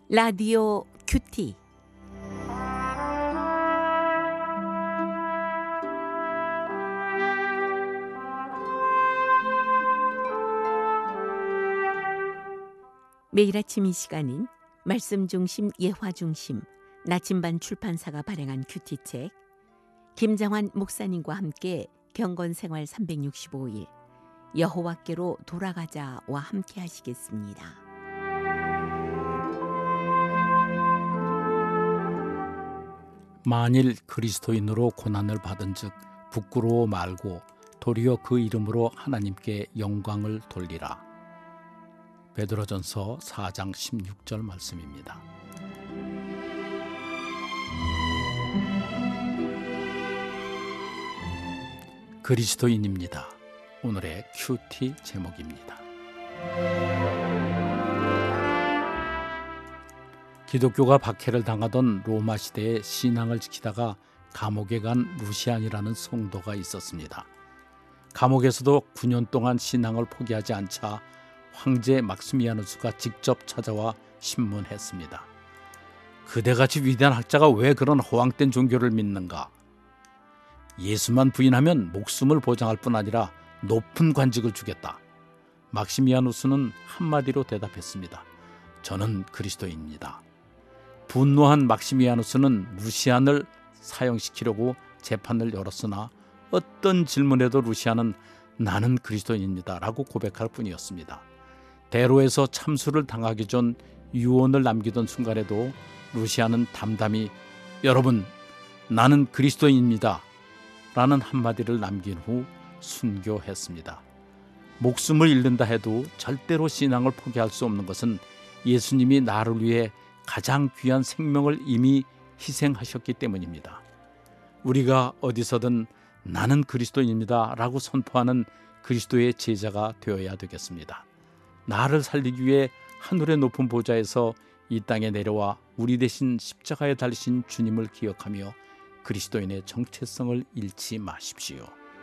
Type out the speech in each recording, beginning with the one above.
라디오 큐티. 매일 아침 이 시간은 말씀 중심 예화 중심 나침반 출판사가 발행한 큐티책, 김장환 목사님과 함께 경건생활 365일 여호와께로 돌아가자와 함께 하시겠습니다. 만일 그리스도인으로 고난을 받은즉 부끄러워 말고 도리어 그 이름으로 하나님께 영광을 돌리라. 베드로전서 4장 16절 말씀입니다. 그리스도인입니다. 오늘의 큐티 제목입니다. 기독교가 박해를 당하던 로마 시대에 신앙을 지키다가 감옥에 간 루시안이라는 성도가 있었습니다. 감옥에서도 9년 동안 신앙을 포기하지 않자 황제 막시미아누스가 직접 찾아와 신문했습니다. 그대같이 위대한 학자가 왜 그런 허황된 종교를 믿는가? 예수만 부인하면 목숨을 보장할 뿐 아니라 높은 관직을 주겠다. 막시미아누스는 한마디로 대답했습니다. 저는 그리스도인입니다. 분노한 막시미아누스는 루시안을 사형시키려고 재판을 열었으나 어떤 질문에도 루시안은 나는 그리스도인입니다 라고 고백할 뿐이었습니다. 대로에서 참수를 당하기 전 유언을 남기던 순간에도 루시안은 담담히 여러분 나는 그리스도인입니다 라는 한마디를 남긴 후 순교했습니다. 목숨을 잃는다 해도 절대로 신앙을 포기할 수 없는 것은 예수님이 나를 위해 가장 귀한 생명을 이미 희생하셨기 때문입니다. 우리가 어디서든 나는 그리스도인입니다 라고 선포하는 그리스도의 제자가 되어야 되겠습니다. 나를 살리기 위해 하늘의 높은 보좌에서 이 땅에 내려와 우리 대신 십자가에 달리신 주님을 기억하며 그리스도인의 정체성을 잃지 마십시오.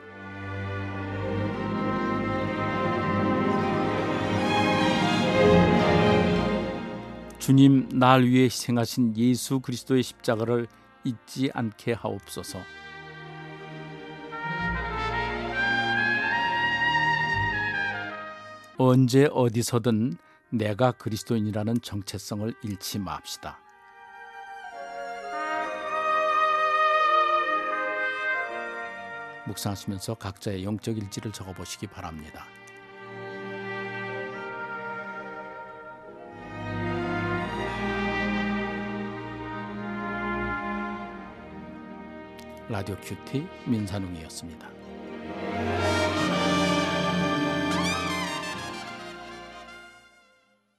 주님 날 위해 희생하신 예수 그리스도의 십자가를 잊지 않게 하옵소서. 언제 어디서든 내가 그리스도인이라는 정체성을 잃지 맙시다. 묵상하시면서 각자의 영적 일지를 적어보시기 바랍니다. 라디오 큐티 민산웅이었습니다.